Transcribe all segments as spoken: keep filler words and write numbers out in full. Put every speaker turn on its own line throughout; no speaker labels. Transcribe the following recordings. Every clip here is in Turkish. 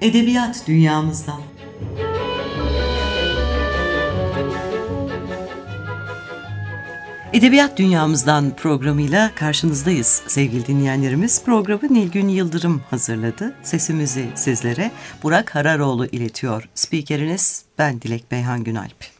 Edebiyat Dünyamızdan. Edebiyat Dünyamızdan programıyla karşınızdayız sevgili dinleyenlerimiz. Programı Nilgün Yıldırım hazırladı. Sesimizi sizlere Burak Hararoğlu iletiyor. Spikeriniz ben Dilek Beyhan Günalp.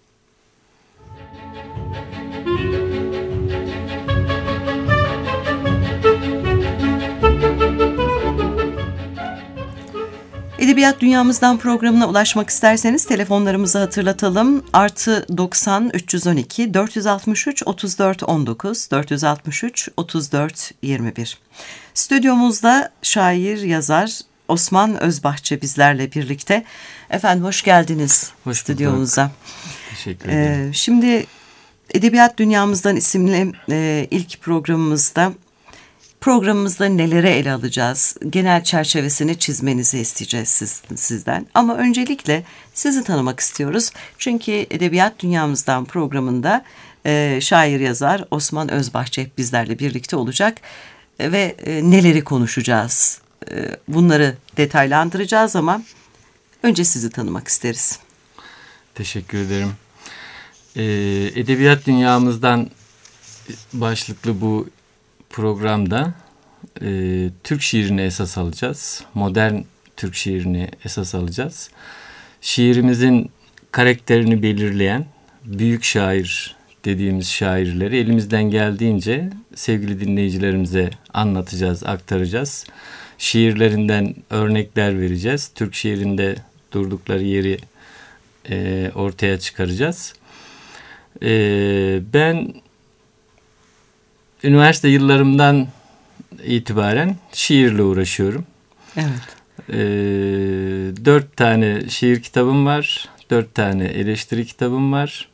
Edebiyat Dünyamızdan programına ulaşmak isterseniz telefonlarımızı hatırlatalım. Artı doksan üç yüz on iki dört yüz altmış üç otuz dört on dokuz dört yüz altmış üç otuz dört yirmi bir. Stüdyomuzda şair, yazar Osman Özbahçe bizlerle birlikte. Efendim hoş geldiniz
hoş
stüdyomuza.
Teşekkür ederim.
Ee, şimdi Edebiyat Dünyamızdan isimli e, ilk programımızda Programımızda nelere ele alacağız? Genel çerçevesini çizmenizi isteyeceğiz siz, sizden. Ama öncelikle sizi tanımak istiyoruz. Çünkü Edebiyat Dünyamızdan programında e, şair yazar Osman Özbahçe hep bizlerle birlikte olacak. E, ve e, neleri konuşacağız? E, bunları detaylandıracağız ama önce sizi tanımak isteriz.
Teşekkür ederim. E, Edebiyat Dünyamızdan başlıklı bu programda e, Türk şiirini esas alacağız. Modern Türk şiirini esas alacağız. Şiirimizin karakterini belirleyen büyük şair dediğimiz şairleri elimizden geldiğince sevgili dinleyicilerimize anlatacağız, aktaracağız. Şiirlerinden örnekler vereceğiz. Türk şiirinde durdukları yeri e, ortaya çıkaracağız. E, ben Üniversite yıllarımdan itibaren şiirle uğraşıyorum.
Evet.
Ee, dört tane şiir kitabım var. Dört tane eleştiri kitabım var.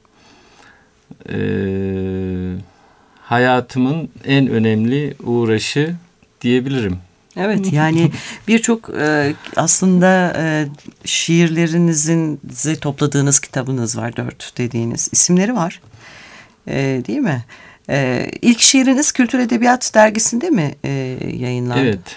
Ee, hayatımın en önemli uğraşı diyebilirim.
Evet, yani birçok e, aslında e, şiirlerinizin topladığınız kitabınız var, dört dediğiniz isimleri var, e, değil mi? Ee, ilk şiiriniz Kültür Edebiyat Dergisi'nde mi e, yayınlandı?
Evet.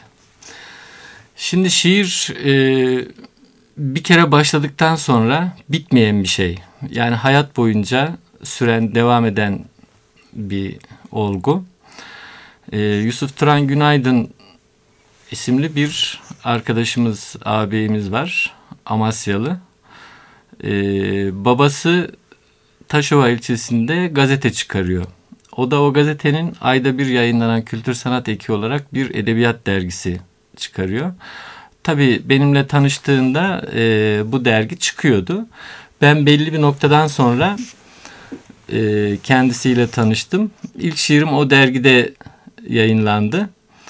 Şimdi şiir e, bir kere başladıktan sonra bitmeyen bir şey. Yani hayat boyunca süren, devam eden bir olgu. E, Yusuf Turan Günaydın isimli bir arkadaşımız, ağabeyimiz var. Amasyalı. E, babası Taşova ilçesinde gazete çıkarıyor. O da o gazetenin ayda bir yayınlanan Kültür Sanat Eki olarak bir edebiyat dergisi çıkarıyor. Tabii benimle tanıştığında e, bu dergi çıkıyordu. Ben belli bir noktadan sonra e, kendisiyle tanıştım. İlk şiirim o dergide yayınlandı.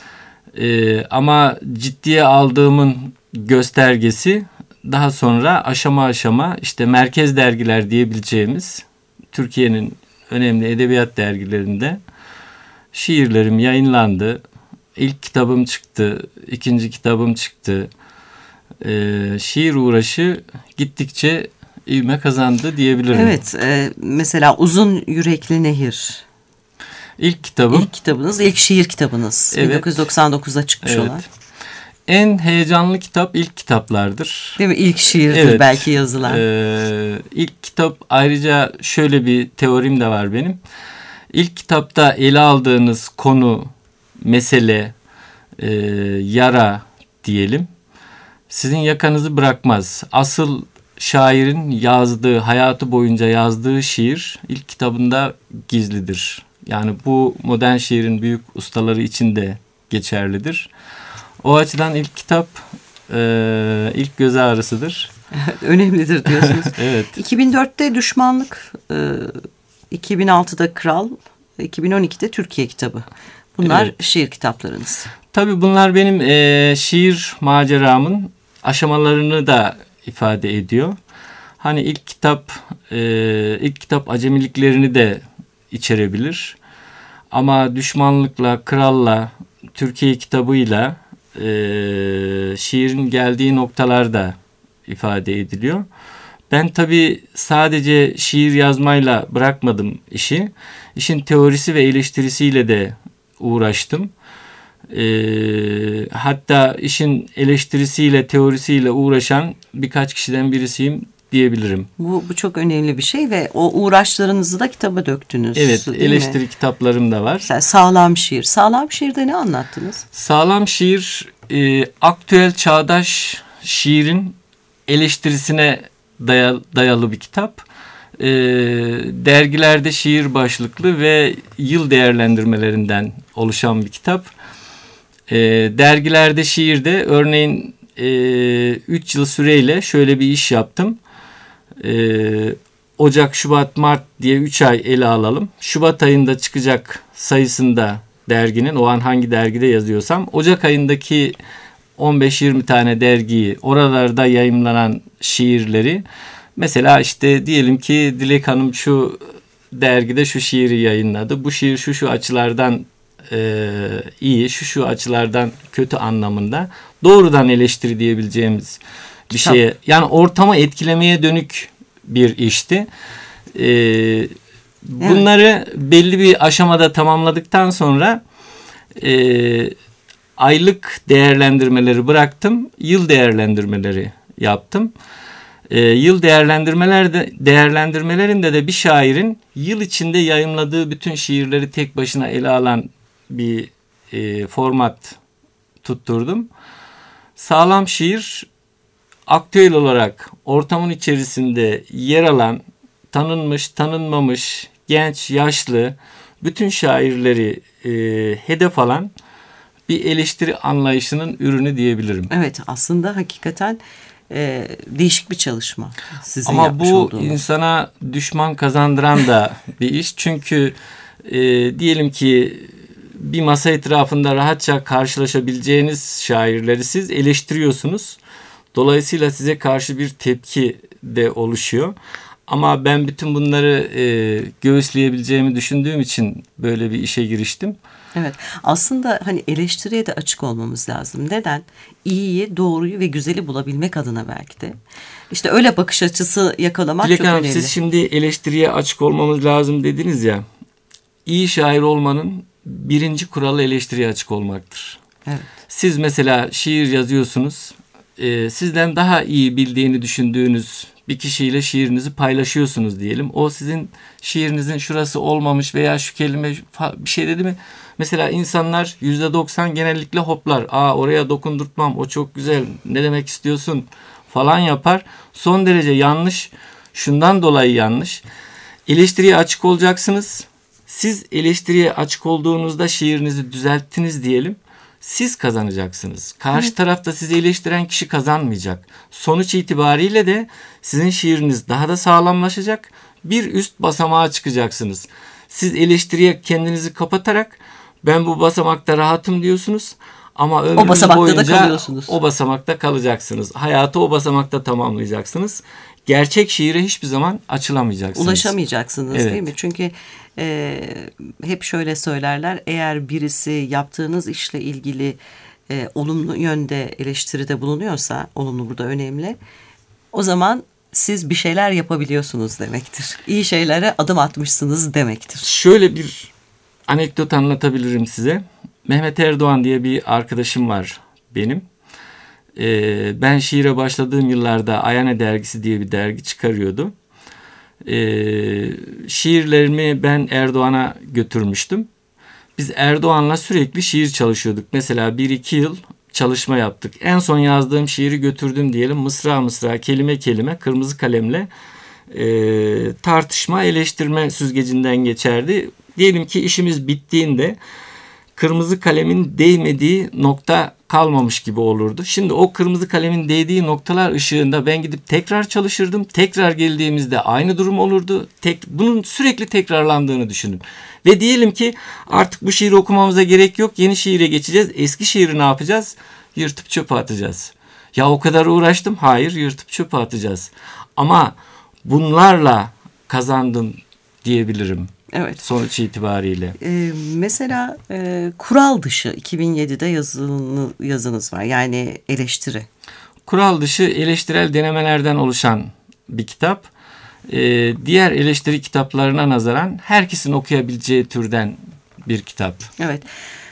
E, ama ciddiye aldığımın göstergesi daha sonra aşama aşama işte merkez dergiler diyebileceğimiz Türkiye'nin önemli edebiyat dergilerinde şiirlerim yayınlandı. İlk kitabım çıktı, ikinci kitabım çıktı. Ee, şiir uğraşı gittikçe ivme kazandı diyebilirim.
Evet, e, mesela Uzun Yürekli Nehir.
İlk kitabım.
İlk kitabınız, ilk şiir kitabınız. Evet. bin dokuz yüz doksan dokuzda çıkmış
evet.
olan.
En heyecanlı kitap ilk kitaplardır.
Değil mi? İlk şiirdir evet. belki yazılan.
Ee, ilk kitap ayrıca şöyle bir teorim de var benim. İlk kitapta ele aldığınız konu, mesele, e, yara diyelim. Sizin yakanızı bırakmaz. Asıl şairin yazdığı, hayatı boyunca yazdığı şiir ilk kitabında gizlidir. Yani bu modern şiirin büyük ustaları için de geçerlidir. O açıdan ilk kitap e, ilk göz ağrısıdır.
Önemlidir diyorsunuz.
Evet.
iki bin dörtte Düşmanlık, e, iki bin altıda Kral, iki bin on ikide Türkiye kitabı. Bunlar evet. şiir kitaplarınız.
Tabii bunlar benim e, şiir maceramın aşamalarını da ifade ediyor. Hani ilk kitap e, ilk kitap acemiliklerini de içerebilir. Ama Düşmanlıkla, Kral'la, Türkiye kitabıyla e, şiirin geldiği noktalar da ifade ediliyor. Ben tabii sadece şiir yazmayla bırakmadım işi. İşin teorisi ve eleştirisiyle de uğraştım. Ee, hatta işin eleştirisiyle, teorisiyle uğraşan birkaç kişiden birisiyim diyebilirim.
Bu, bu çok önemli bir şey ve o uğraşlarınızı da kitaba döktünüz.
Evet, eleştiri mi? Kitaplarım da var.
Mesela Sağlam Şiir. Sağlam Şiir'de ne anlattınız?
Sağlam Şiir, e, aktüel çağdaş şiirin eleştirisine dayalı, dayalı bir kitap. E, dergilerde şiir başlıklı ve yıl değerlendirmelerinden oluşan bir kitap. E, dergilerde şiirde örneğin üç e, yıl süreyle şöyle bir iş yaptım. E, Ocak, Şubat, Mart diye üç ay ele alalım. Şubat ayında çıkacak sayısında derginin, o an hangi dergide yazıyorsam, Ocak ayındaki on beş yirmi tane dergiyi, oralarda yayımlanan şiirleri, mesela işte diyelim ki Dilek Hanım şu dergide şu şiiri yayınladı. Bu şiir şu şu açılardan e, iyi, şu şu açılardan kötü anlamında, doğrudan eleştiri diyebileceğimiz bir Kitap. şeye, yani ortamı etkilemeye dönük bir işti. Ee, bunları evet. belli bir aşamada tamamladıktan sonra e, aylık değerlendirmeleri bıraktım. Yıl değerlendirmeleri yaptım. E, yıl değerlendirmelerde, değerlendirmelerinde de bir şairin yıl içinde yayımladığı bütün şiirleri tek başına ele alan bir e, format tutturdum. Sağlam Şiir, aktüel olarak ortamın içerisinde yer alan, tanınmış, tanınmamış, genç, yaşlı bütün şairleri e, hedef alan bir eleştiri anlayışının ürünü diyebilirim.
Evet, aslında hakikaten e, değişik bir çalışma sizin
Ama
yapmış
bu
olduğunuz.
insana düşman kazandıran da bir iş. Çünkü e, diyelim ki bir masa etrafında rahatça karşılaşabileceğiniz şairleri siz eleştiriyorsunuz. Dolayısıyla size karşı bir tepki de oluşuyor. Ama ben bütün bunları e, göğüsleyebileceğimi düşündüğüm için böyle bir işe giriştim.
Evet, aslında hani eleştiriye de açık olmamız lazım. Neden? İyiyi, doğruyu ve güzeli bulabilmek adına belki de. İşte öyle bakış açısı yakalamak
Dilek
çok
Hanım,
önemli.
siz şimdi eleştiriye açık olmamız lazım dediniz ya. İyi şair olmanın birinci kuralı eleştiriye açık olmaktır.
Evet.
Siz mesela şiir yazıyorsunuz. E, sizden daha iyi bildiğini düşündüğünüz bir kişiyle şiirinizi paylaşıyorsunuz diyelim. O sizin şiirinizin şurası olmamış veya şu kelime bir şey dedi mi? Mesela insanlar yüzde doksan genellikle hoplar. Aa, oraya dokundurtmam, o çok güzel, ne demek istiyorsun falan yapar. Son derece yanlış. Şundan dolayı yanlış. Eleştiriye açık olacaksınız. Siz eleştiriye açık olduğunuzda şiirinizi düzelttiniz diyelim. Siz kazanacaksınız. Karşı Hı. tarafta sizi eleştiren kişi kazanmayacak. Sonuç itibariyle de sizin şiiriniz daha da sağlamlaşacak. Bir üst basamağa çıkacaksınız. Siz eleştiriye kendinizi kapatarak ben bu basamakta rahatım diyorsunuz. Ama ömrünüz
o basamakta
boyunca
da kalıyorsunuz.
O basamakta kalacaksınız. Hayatı o basamakta tamamlayacaksınız. Gerçek şiire hiçbir zaman açılamayacaksınız.
Ulaşamayacaksınız,
evet.
değil mi? Çünkü e, hep şöyle söylerler. Eğer birisi yaptığınız işle ilgili e, olumlu yönde eleştiride bulunuyorsa, olumlu burada önemli, o zaman siz bir şeyler yapabiliyorsunuz demektir. İyi şeylere adım atmışsınız demektir.
Şöyle bir anekdot anlatabilirim size. Mehmet Erdoğan diye bir arkadaşım var benim. Ee, ben şiire başladığım yıllarda Ayane Dergisi diye bir dergi çıkarıyordu. Ee, şiirlerimi ben Erdoğan'a götürmüştüm. Biz Erdoğan'la sürekli şiir çalışıyorduk. Mesela bir iki yıl çalışma yaptık. En son yazdığım şiiri götürdüm diyelim. Mısra mısra, kelime kelime, kırmızı kalemle e, tartışma, eleştirme süzgecinden geçerdi. Diyelim ki işimiz bittiğinde kırmızı kalemin değmediği nokta kalmamış gibi olurdu. Şimdi o kırmızı kalemin değdiği noktalar ışığında ben gidip tekrar çalışırdım. Tekrar geldiğimizde aynı durum olurdu. Tek, bunun sürekli tekrarlandığını düşünün. Ve diyelim ki artık bu şiiri okumamıza gerek yok. Yeni şiire geçeceğiz. Eski şiiri ne yapacağız? Yırtıp çöpe atacağız. Ya o kadar uğraştım. Hayır, yırtıp çöpe atacağız. Ama bunlarla kazandım diyebilirim.
Evet.
Sonuç itibariyle.
Ee, mesela e, kural dışı iki bin yedide yazını, yazınız var. Yani eleştiri.
Kural dışı eleştirel denemelerden oluşan bir kitap. Ee, diğer eleştiri kitaplarına nazaran herkesin okuyabileceği türden bir kitap.
Evet.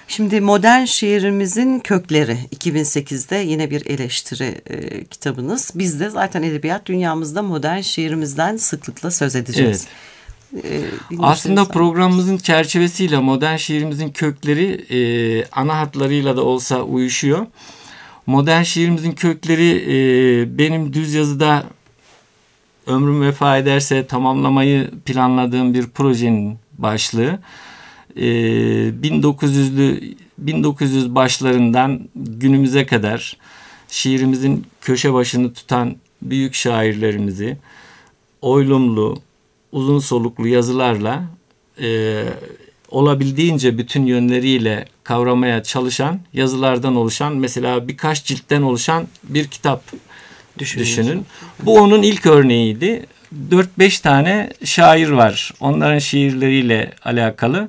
Şimdi modern şiirimizin kökleri iki bin sekizde yine bir eleştiri e, kitabınız. Biz de zaten edebiyat dünyamızda modern şiirimizden sıklıkla söz edeceğiz.
Evet. Ee, Aslında programımızın çerçevesiyle modern şiirimizin kökleri e, ana hatlarıyla da olsa uyuşuyor. Modern şiirimizin kökleri e, benim düz yazıda ömrüm vefa ederse tamamlamayı planladığım bir projenin başlığı. E, bin dokuz yüzlü bin dokuz yüz başlarından günümüze kadar şiirimizin köşe başını tutan büyük şairlerimizi oylumlu, uzun soluklu yazılarla e, olabildiğince bütün yönleriyle kavramaya çalışan yazılardan oluşan, mesela birkaç ciltten oluşan bir kitap düşünün. düşünün. Bu onun ilk örneğiydi. dört beş tane şair var. Onların şiirleriyle alakalı.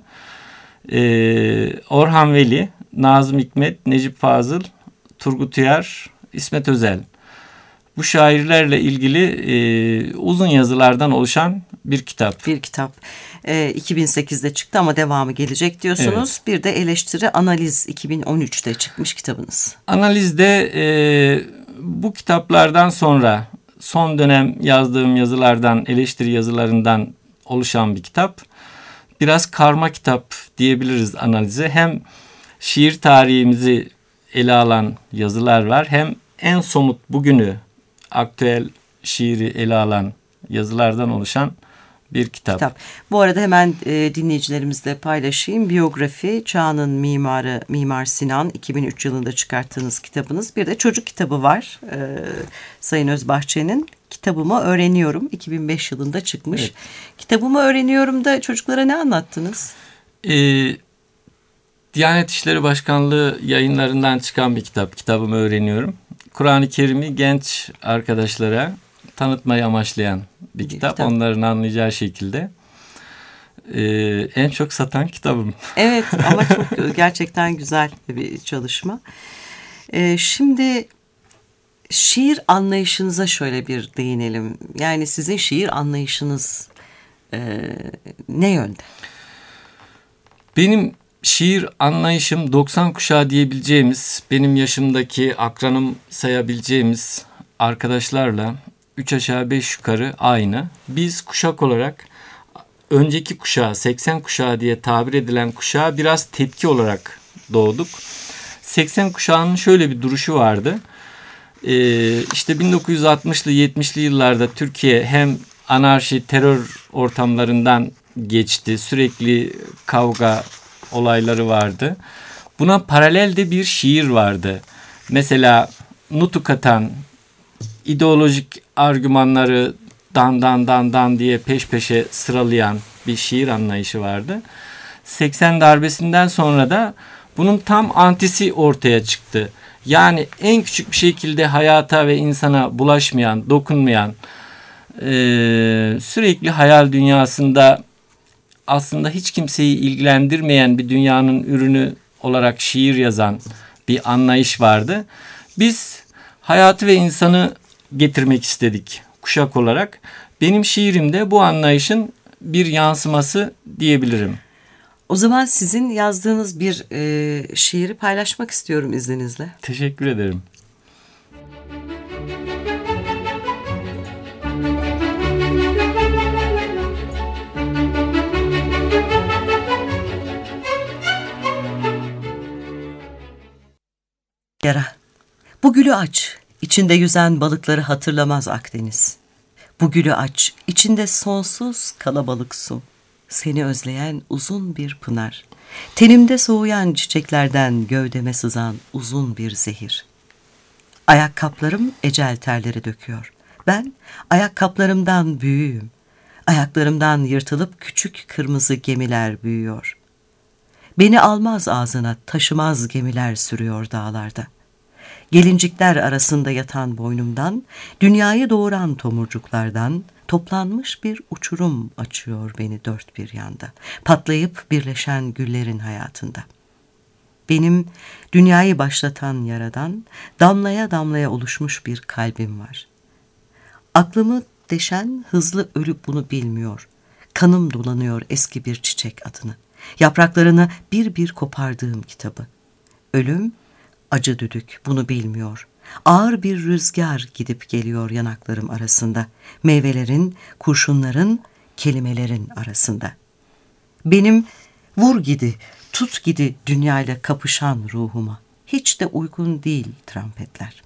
Ee, Orhan Veli, Nazım Hikmet, Necip Fazıl, Turgut Uyar, İsmet Özel. Bu şairlerle ilgili e, uzun yazılardan oluşan bir kitap.
Bir kitap. E, iki bin sekizde çıktı ama devamı gelecek diyorsunuz. Evet. Bir de eleştiri analiz iki bin on üçte çıkmış kitabınız.
Analizde e, bu kitaplardan sonra son dönem yazdığım yazılardan, eleştiri yazılarından oluşan bir kitap. Biraz karma kitap diyebiliriz analize. Hem şiir tarihimizi ele alan yazılar var, hem en somut bugünü, aktüel şiiri ele alan yazılardan oluşan bir kitap. kitap.
Bu arada hemen e, dinleyicilerimizle paylaşayım. Biyografi, Çağının Mimarı Mimar Sinan, iki bin üç yılında çıkarttığınız kitabınız. Bir de çocuk kitabı var. E, Sayın Özbahçe'nin Kitabımı Öğreniyorum, iki bin beş yılında çıkmış. Evet. Kitabımı Öğreniyorum da çocuklara ne anlattınız?
Ee, Diyanet İşleri Başkanlığı yayınlarından çıkan bir kitap. Kitabımı Öğreniyorum. Kur'an-ı Kerim'i genç arkadaşlara tanıtmayı amaçlayan bir, bir kitap. kitap. Onların anlayacağı şekilde. Ee, en çok satan kitabım.
Evet, ama çok gerçekten güzel bir çalışma. Ee, şimdi şiir anlayışınıza şöyle bir değinelim. Yani sizin şiir anlayışınız e, ne yönde?
Benim şiir anlayışım doksan kuşağı diyebileceğimiz, benim yaşımdaki akranım sayabileceğimiz arkadaşlarla üç aşağı beş yukarı aynı. Biz kuşak olarak önceki kuşağı, seksen kuşağı diye tabir edilen kuşağa biraz tepki olarak doğduk. seksen kuşağının şöyle bir duruşu vardı. Ee, işte bin dokuz yüz altmışlı yetmişli yıllarda Türkiye hem anarşi, terör ortamlarından geçti. Sürekli kavga olayları vardı. Buna paralel de bir şiir vardı. Mesela nutuk atan, ideolojik argümanları dan dan dan dan diye peş peşe sıralayan bir şiir anlayışı vardı. seksen darbesinden sonra da bunun tam antisi ortaya çıktı. Yani en küçük bir şekilde hayata ve insana bulaşmayan, dokunmayan, e, sürekli hayal dünyasında aslında hiç kimseyi ilgilendirmeyen bir dünyanın ürünü olarak şiir yazan bir anlayış vardı. Biz hayatı ve insanı getirmek istedik kuşak olarak. Benim şiirimde bu anlayışın bir yansıması diyebilirim.
O zaman sizin yazdığınız bir e, şiiri paylaşmak istiyorum izninizle.
Teşekkür ederim.
Yara. Bu gülü aç, içinde yüzen balıkları hatırlamaz Akdeniz. Bu gülü aç, içinde sonsuz kalabalık su. Seni özleyen uzun bir pınar. Tenimde soğuyan çiçeklerden gövdeme sızan uzun bir zehir. Ayakkabılarım ecel terleri döküyor. Ben ayakkabılarımdan büyüğüm. Ayaklarımdan yırtılıp küçük kırmızı gemiler büyüyor. Beni almaz ağzına, taşımaz gemiler sürüyor dağlarda. Gelincikler arasında yatan boynumdan, dünyayı doğuran tomurcuklardan toplanmış bir uçurum açıyor beni dört bir yanda, patlayıp birleşen güllerin hayatında. Benim dünyayı başlatan yaradan damlaya damlaya oluşmuş bir kalbim var. Aklımı deşen hızlı ölüp bunu bilmiyor. Kanım dolanıyor eski bir çiçek adını. Yapraklarını bir bir kopardığım kitabı. Ölüm, acı düdük, bunu bilmiyor. Ağır bir rüzgar gidip geliyor yanaklarım arasında. Meyvelerin, kurşunların, kelimelerin arasında. Benim vur gidi, tut gidi dünyayla kapışan ruhuma. Hiç de uygun değil trompetler.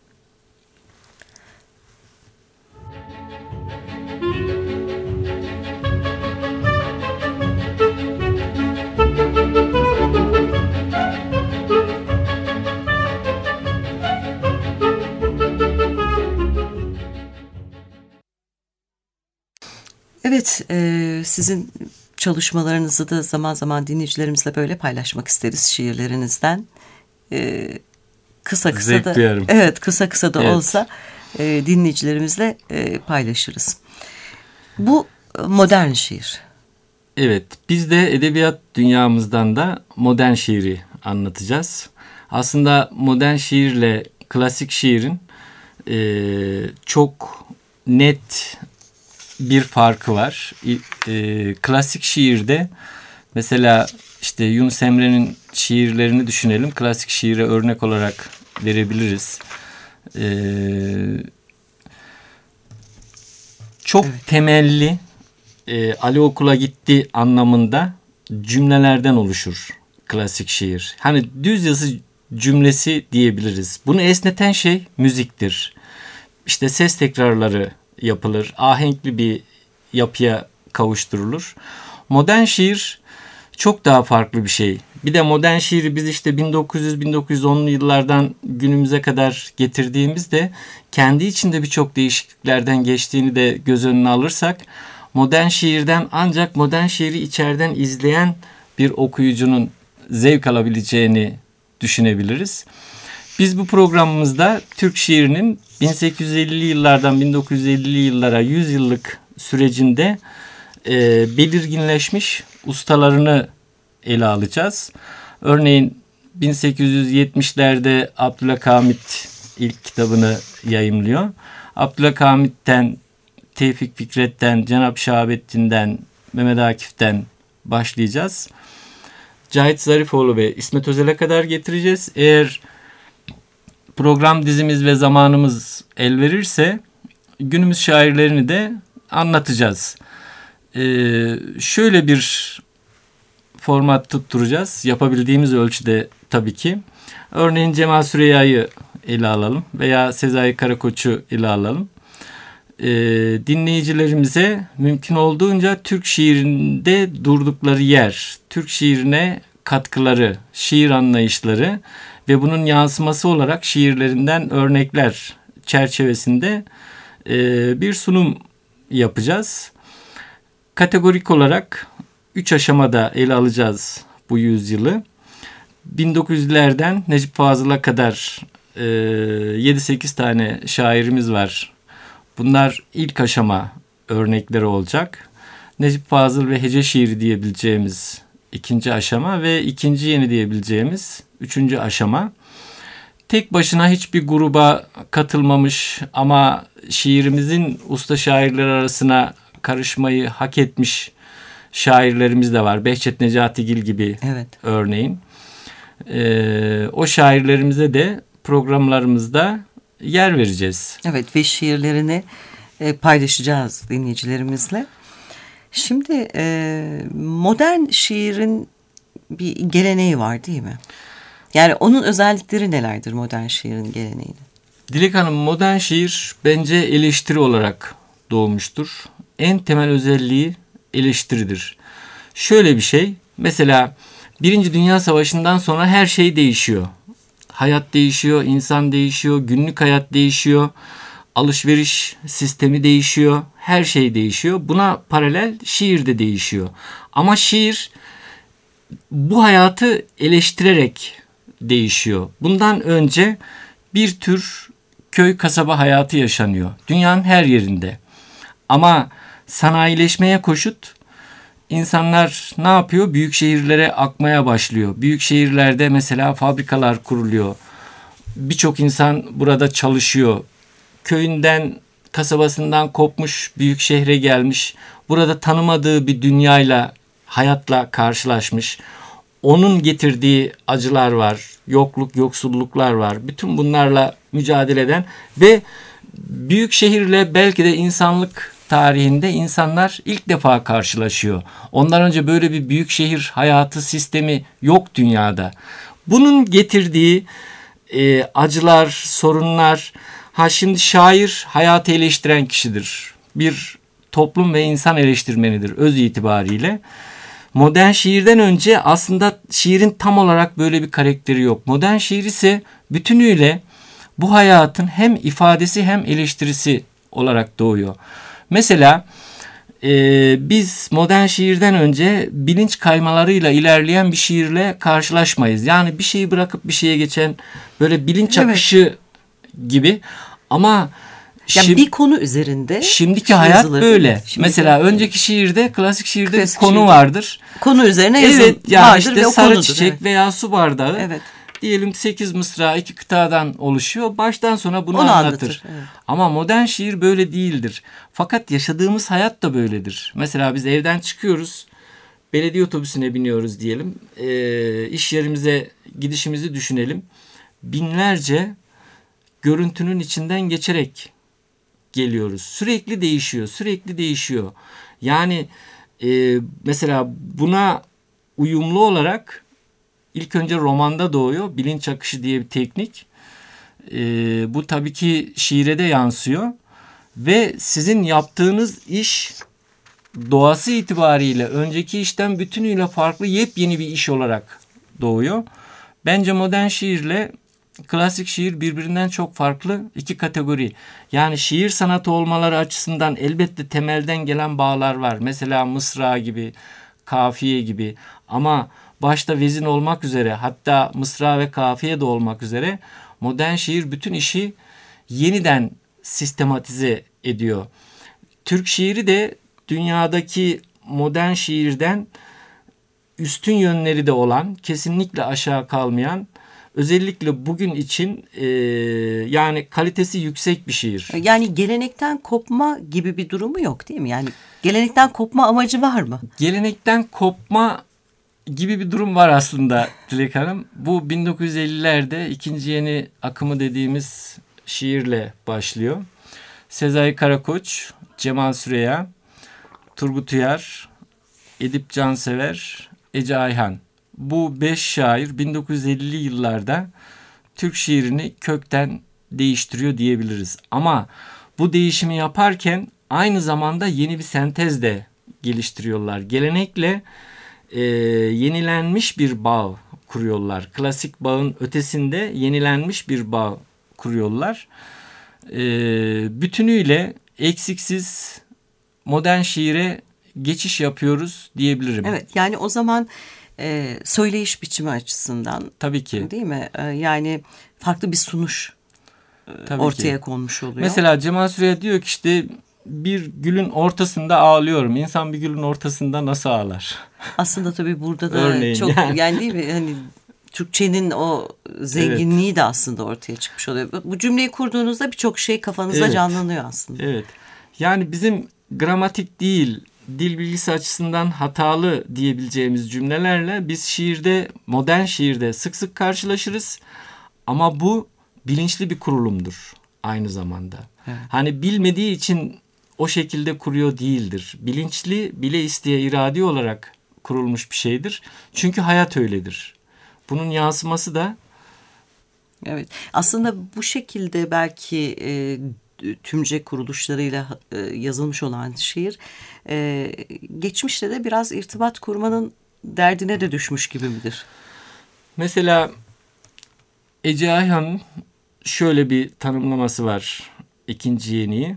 Evet, e, sizin çalışmalarınızı da zaman zaman dinleyicilerimizle böyle paylaşmak isteriz, şiirlerinizden. E, kısa kısa
Zevk
da,
duyarım.
evet, kısa kısa da
Evet.
olsa e, dinleyicilerimizle e, paylaşırız. Bu modern şiir.
Evet, biz de edebiyat dünyamızdan da modern şiiri anlatacağız. Aslında modern şiirle klasik şiirin e, çok net bir farkı var. E, klasik şiirde mesela işte Yunus Emre'nin şiirlerini düşünelim. Klasik şiire örnek olarak verebiliriz. E, çok evet. temelli, e, Ali okula gitti anlamında cümlelerden oluşur klasik şiir. Hani düz yazı cümlesi diyebiliriz. Bunu esneten şey müziktir. İşte ses tekrarları yapılır. Ahenkli bir yapıya kavuşturulur. Modern şiir çok daha farklı bir şey. Bir de modern şiiri biz işte bin dokuz yüz bin dokuz yüz onlu yıllardan günümüze kadar getirdiğimizde kendi içinde birçok değişikliklerden geçtiğini de göz önüne alırsak modern şiirden ancak modern şiiri içeriden izleyen bir okuyucunun zevk alabileceğini düşünebiliriz. Biz bu programımızda Türk şiirinin bin sekiz yüz ellili yıllardan bin dokuz yüz ellili yıllara yüz yıllık sürecinde e, belirginleşmiş ustalarını ele alacağız. Örneğin bin sekiz yüz yetmişlerde Abdülhamit ilk kitabını yayımlıyor. Abdülhamit'ten, Tevfik Fikret'ten, Cenab-ı Şahabettin'den, Mehmet Akif'ten başlayacağız. Cahit Zarifoğlu ve İsmet Özel'e kadar getireceğiz. Eğer program dizimiz ve zamanımız el verirse günümüz şairlerini de anlatacağız. Ee, şöyle bir format tutturacağız. Yapabildiğimiz ölçüde tabii ki. Örneğin Cemal Süreyya'yı ele alalım veya Sezai Karakoç'u ele alalım. Ee, dinleyicilerimize mümkün olduğunca Türk şiirinde durdukları yer, Türk şiirine katkıları, şiir anlayışları ve bunun yansıması olarak şiirlerinden örnekler çerçevesinde e, bir sunum yapacağız. Kategorik olarak üç aşamada ele alacağız bu yüzyılı. bin dokuz yüzlerden Necip Fazıl'a kadar e, yedi sekiz tane şairimiz var. Bunlar ilk aşama örnekleri olacak. Necip Fazıl ve hece şiiri diyebileceğimiz ikinci aşama ve ikinci yeni diyebileceğimiz üçüncü aşama. Tek başına hiçbir gruba katılmamış ama şiirimizin usta şairleri arasına karışmayı hak etmiş şairlerimiz de var. Behçet Necatigil gibi evet. Örneğin. Ee, o şairlerimize de programlarımızda yer vereceğiz.
Evet ve şiirlerini e, paylaşacağız dinleyicilerimizle. Şimdi e, modern şiirin bir geleneği var değil mi? Yani onun özellikleri nelerdir modern şiirin geleneğinin?
Dilek Hanım, modern şiir bence eleştiri olarak doğmuştur. En temel özelliği eleştiridir. Şöyle bir şey, mesela Birinci Dünya Savaşı'ndan sonra her şey değişiyor. Hayat değişiyor, insan değişiyor, günlük hayat değişiyor, alışveriş sistemi değişiyor, her şey değişiyor. Buna paralel şiir de değişiyor. Ama şiir bu hayatı eleştirerek değişiyor. Bundan önce bir tür köy kasaba hayatı yaşanıyor. Dünyanın her yerinde. Ama sanayileşmeye koşut insanlar ne yapıyor? Büyük şehirlere akmaya başlıyor. Büyük şehirlerde mesela fabrikalar kuruluyor. Birçok insan burada çalışıyor. Köyünden, kasabasından kopmuş, büyük şehre gelmiş. Burada tanımadığı bir dünyayla hayatla karşılaşmış. Onun getirdiği acılar var, yokluk, yoksulluklar var. Bütün bunlarla mücadele eden ve büyük şehirle belki de insanlık tarihinde insanlar ilk defa karşılaşıyor. Ondan önce böyle bir büyük şehir hayatı sistemi yok dünyada. Bunun getirdiği e, acılar, sorunlar. Ha şimdi şair hayatı eleştiren kişidir. Bir toplum ve insan eleştirmenidir öz itibariyle. Modern şiirden önce aslında şiirin tam olarak böyle bir karakteri yok. Modern şiir ise bütünüyle bu hayatın hem ifadesi hem eleştirisi olarak doğuyor. Mesela e, biz modern şiirden önce bilinç kaymalarıyla ilerleyen bir şiirle karşılaşmayız. Yani bir şeyi bırakıp bir şeye geçen böyle bilinç
Evet.
akışı gibi ama
Yani
şi-
bir konu üzerinde
şimdiki hayat
yazılır, değil mi?
böyle.
Şimdiki-
Mesela önceki şiirde, klasik şiirde
Klasik
bir konu
şiirde
vardır.
konu üzerine yazım
Evet, yani
vardır
işte
ve o
sarı
konudur.
çiçek
Evet.
veya su bardağı.
Evet.
Diyelim sekiz mısra iki kıtadan oluşuyor. Baştan sona bunu
Onu
anlatır.
anlatır, evet.
Ama modern şiir böyle değildir. Fakat yaşadığımız hayat da böyledir. Mesela biz evden çıkıyoruz. Belediye otobüsüne biniyoruz diyelim. E, iş yerimize gidişimizi düşünelim. Binlerce görüntünün içinden geçerek geliyoruz. Sürekli değişiyor, sürekli değişiyor. Yani e, mesela buna uyumlu olarak ilk önce romanda doğuyor. Bilinç akışı diye bir teknik. E, bu tabii ki şiire de yansıyor. Ve sizin yaptığınız iş doğası itibariyle önceki işten bütünüyle farklı yepyeni bir iş olarak doğuyor. Bence modern şiirle klasik şiir birbirinden çok farklı iki kategori. Yani şiir sanatı olmaları açısından elbette temelden gelen bağlar var. Mesela mısra gibi, kafiye gibi ama başta vezin olmak üzere hatta mısra ve kafiye de olmak üzere modern şiir bütün işi yeniden sistematize ediyor. Türk şiiri de dünyadaki modern şiirden üstün yönleri de olan, kesinlikle aşağı kalmayan, özellikle bugün için e, yani kalitesi yüksek bir şiir.
Yani gelenekten kopma gibi bir durumu yok değil mi? Yani gelenekten kopma amacı var mı?
Gelenekten kopma gibi bir durum var aslında Dilek Hanım. Bu bin dokuz yüz ellilerde ikinci yeni akımı dediğimiz şiirle başlıyor. Sezai Karakoç, Cemal Süreya, Turgut Uyar, Edip Cansever, Ece Ayhan. Bu beş şair bin dokuz yüz ellili yıllarda Türk şiirini kökten değiştiriyor diyebiliriz. Ama bu değişimi yaparken aynı zamanda yeni bir sentez de geliştiriyorlar. Gelenekle e, yenilenmiş bir bağ kuruyorlar. Klasik bağın ötesinde yenilenmiş bir bağ kuruyorlar. E, bütünüyle eksiksiz modern şiire geçiş yapıyoruz diyebilirim.
Evet, yani o zaman e, söyleyiş biçimi açısından
Tabii ki.
değil mi? E, yani farklı bir sunuş e,
Tabii
ortaya
ki.
konmuş oluyor.
Mesela Cemal Süreya diyor ki işte bir gülün ortasında ağlıyorum. İnsan bir gülün ortasında nasıl ağlar?
Aslında tabii burada da
Örneğin
çok
yani.
yani değil mi? Hani Türkçenin o zenginliği de aslında ortaya çıkmış oluyor. Bu cümleyi kurduğunuzda birçok şey kafanızda
Evet.
canlanıyor aslında.
Evet. Yani bizim gramatik değil, dil bilgisi açısından hatalı diyebileceğimiz cümlelerle biz şiirde, modern şiirde sık sık karşılaşırız. Ama bu bilinçli bir kurulumdur aynı zamanda.
Evet.
Hani bilmediği için o şekilde kuruyor değildir. Bilinçli, bile isteye iradi olarak kurulmuş bir şeydir. Çünkü hayat öyledir. Bunun yansıması da
Evet. Aslında bu şekilde belki e, tümce kuruluşlarıyla e, yazılmış olan şiir e, geçmişte de biraz irtibat kurmanın derdine de düşmüş gibi midir?
mesela Ece Ayhan'ın şöyle bir tanımlaması var ikinci yeniyi.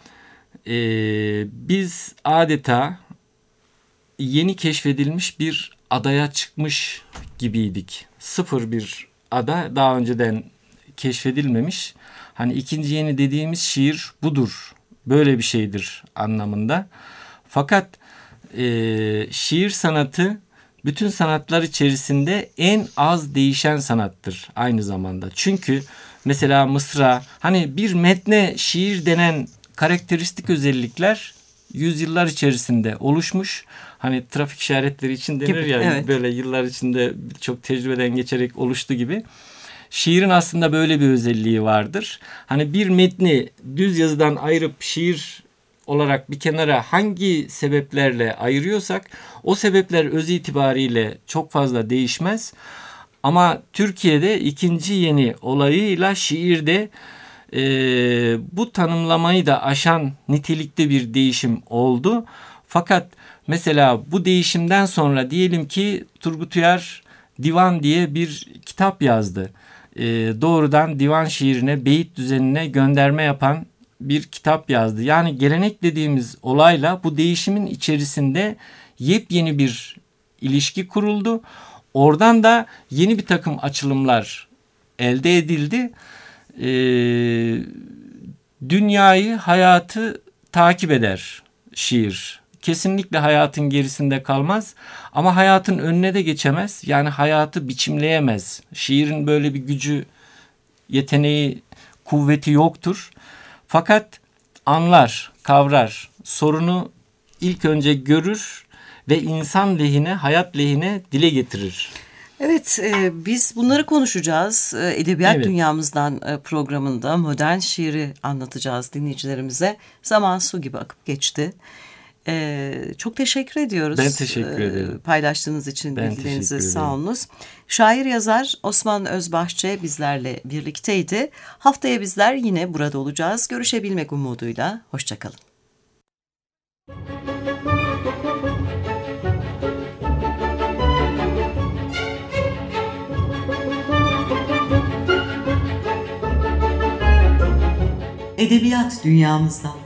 Ee, biz adeta yeni keşfedilmiş bir adaya çıkmış gibiydik. Sıfır bir ada, daha önceden keşfedilmemiş. Hani ikinci yeni dediğimiz şiir budur. Böyle bir şeydir anlamında. Fakat e, şiir sanatı bütün sanatlar içerisinde en az değişen sanattır aynı zamanda. Çünkü mesela mısra, hani bir metne şiir denen karakteristik özellikler yüzyıllar içerisinde oluşmuş. Hani trafik işaretleri için denir
gibi,
ya
evet.
böyle yıllar içinde çok tecrübeden geçerek oluştu gibi. Şiirin aslında böyle bir özelliği vardır. Hani bir metni düz yazıdan ayırıp şiir olarak bir kenara hangi sebeplerle ayırıyorsak o sebepler öz itibariyle çok fazla değişmez. Ama Türkiye'de ikinci yeni olayıyla şiirde e, bu tanımlamayı da aşan nitelikte bir değişim oldu. Fakat mesela bu değişimden sonra diyelim ki Turgut Uyar Divan diye bir kitap yazdı. E, doğrudan divan şiirine, beyit düzenine gönderme yapan bir kitap yazdı. Yani gelenek dediğimiz olayla bu değişimin içerisinde yepyeni bir ilişki kuruldu. Oradan da yeni bir takım açılımlar elde edildi. Ee, dünyayı, hayatı takip eder şiir. Kesinlikle hayatın gerisinde kalmaz ama hayatın önüne de geçemez. Yani hayatı biçimleyemez. Şiirin böyle bir gücü, yeteneği, kuvveti yoktur. Fakat anlar, kavrar, sorunu ilk önce görür ve insan lehine, hayat lehine dile getirir.
Evet, e, biz bunları konuşacağız. E, Edebiyat
Evet.
Dünyamızdan e, programında modern şiiri anlatacağız dinleyicilerimize. Zaman su gibi akıp geçti. E, çok teşekkür ediyoruz.
Ben teşekkür
e,
ederim.
Paylaştığınız için
Ben
bilgilerinize
teşekkür
sağ
ederim.
olunuz. Şair yazar Osman Özbahçe bizlerle birlikteydi. Haftaya bizler yine burada olacağız. Görüşebilmek umuduyla. Hoşçakalın. Edebiyat Dünyamızdan.